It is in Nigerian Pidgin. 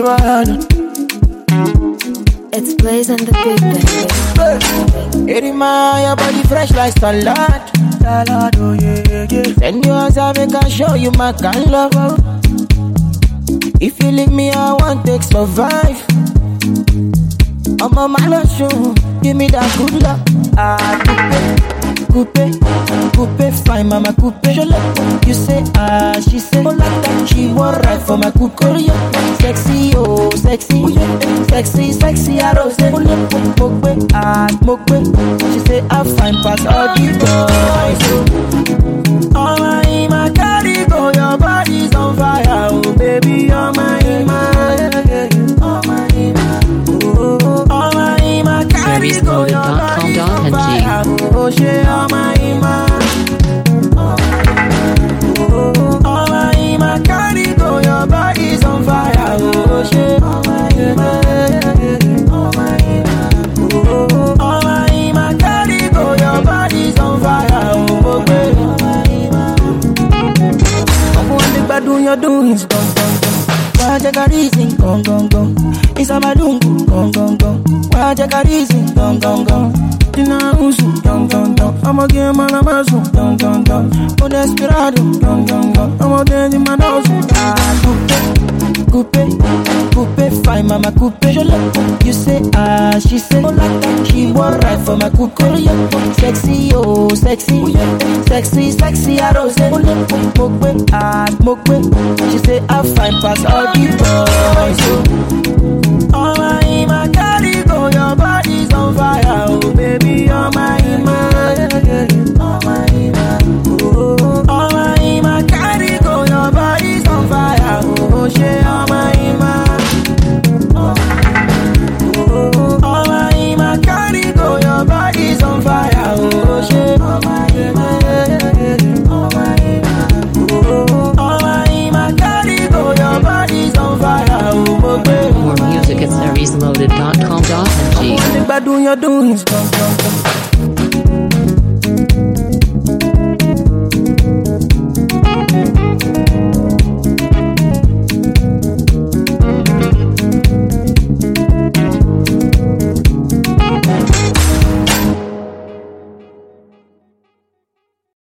It's Blaze and the Big Baby. Erima, your body fresh like salad. Salad, oh yeah, yeah. Send you as I make I show you my kind love. If you leave me, I won't take survive. I'm on my last show. Give me that good luck. Coupe, fine mama coupe. You say she say oh like that. She want right for my coupe. Sexy, oh sexy, sexy, I rose. Smoke, she say I fine pass all the boys. Oh my carry go, your body's on fire, oh baby, oh my, oh my, carry go, your body's on fire, oh shit, oh my, oh my, carry go, your body's on fire, oh shit, oh my, oh my, carry go, your body's on fire, oh baby. Do your doings, gong, gong, gong. Why take a reason, gong, gong, gong. It's a madungu, gong, gong, gong. Why take a reason, gong, gong, gong. Tina usu, gong, gong, gong. I'm a game man, I'm a zoo, gong, gong, gong. Oh, desperado, gong, gong, gong. I'm a dance in my nose, coupe, fine mama coupe. You say she say oh like that. She want right for my coupe. Sexy, oh sexy, I rose. Smoke, she say I fine pass all the boys. Oh my, carry go, your body's on fire, oh baby, oh my, oh my, carry go, your body's on fire, oh shit, oh my, oh my, carry go, your body's on fire, oh shit, oh my, oh my, carry go, your body's on fire, oh baby. More music at seriesloaded.com.ng. Do your doings,